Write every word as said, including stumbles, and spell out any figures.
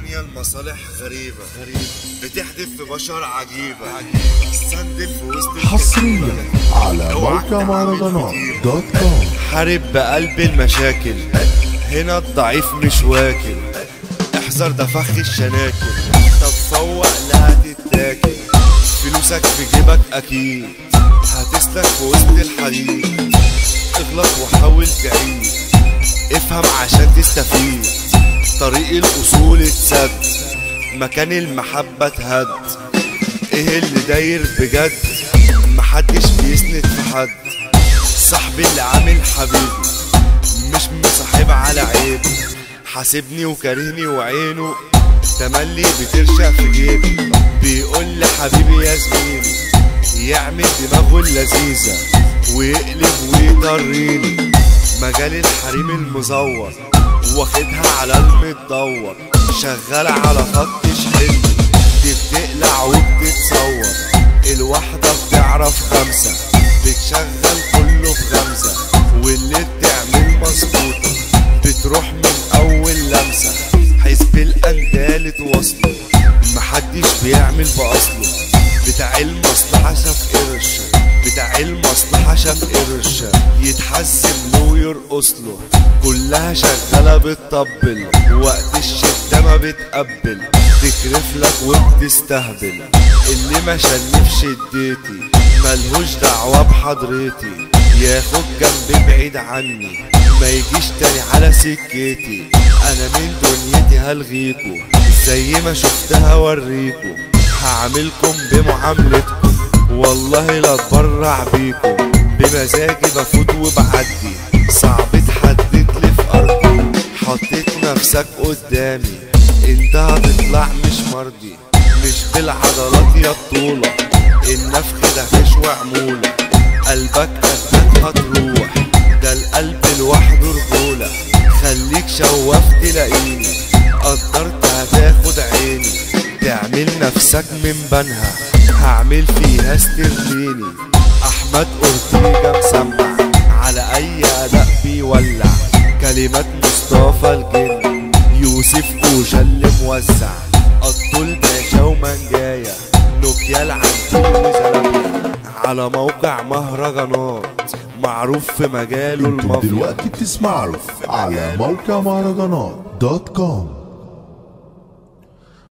الدنيا المصالح غريبة غريبة بتحدف في بشر عجيبة عجيبة سندل في وسط حصريا على موقع مهرجانات دوت كوم. حارب بقلب المشاكل، هنا الضعيف مش واكل، احذر ده فخ الشناكل، طب فوق لا هتتاكل، فلوسك في جيبك اكيد هتسلك في وسط الحديد، اغلط وحاول تعيد، افهم عشان تستفيد، طريق الاصول اتسد، مكان المحبة اتهد، ايه اللي داير بجد، محدش بيسند في حد، صاحبي اللي عامل حبيبي مش مصاحب على عيب، حاسبني وكارهني وعينه تملي بترشق في جيبي، بيقول لي حبيبي يا زميلي يعمل دماغه اللذيذة ويقلب ويضريني، مجال الحريم المزور واخدها على المتدور، شغالة على خط شحن دي بتقلع وبتتصور، الواحدة بتعرف خمسة بتشغل كله في غمزة، واللي بتعمل مظبوطة بتروح من أول لمسة، حزب الأندال اتواصلوا محدش بيعمل بأصله، بتاع المصلحة شاف قرش بتاع المصلحة شاف قرش يتحزم له ويرقص له، كلها شغالة بتطبل وقت الشدة ما بتقبل، تكرف لك وبتستهبل، اللي ما شنف شديتي ملهوش دعوة بحضرتي، ياخد جنبي بعيد عني ما يجيش تاني على سكتي، انا من دنيتي هلغيكو زي ما شفتها وريكو، هعملكم بمعاملتكم والله لا اتبرع بيكم، بمزاجي بفوت وبعدي صعب تحدد لي في ارضي، حطيت نفسك قدامي انت هتطلع مش مرضي، مش بالعضلات يا الطولة النفخ ده فيش وعمولة، قلبك قدك هتروح ده القلب لوحده رجولة، خليك شواف تلاقيني قدرت هتاخد عيني، تعمل نفسك من بنها هعمل فيها استرليني، احمد اورتيجا مسمع على اي اداء بيولع، كلمات مصطفى الجن يوسف كوشا اللي موزع، الطول باشا ومنجاية نوكيا العنتيل وزلابيا، على موقع مهرجانات معروف في مجاله انتوا المافيا. دلوقتي بتسمعوا على موقع مهرجانات دوت كوم.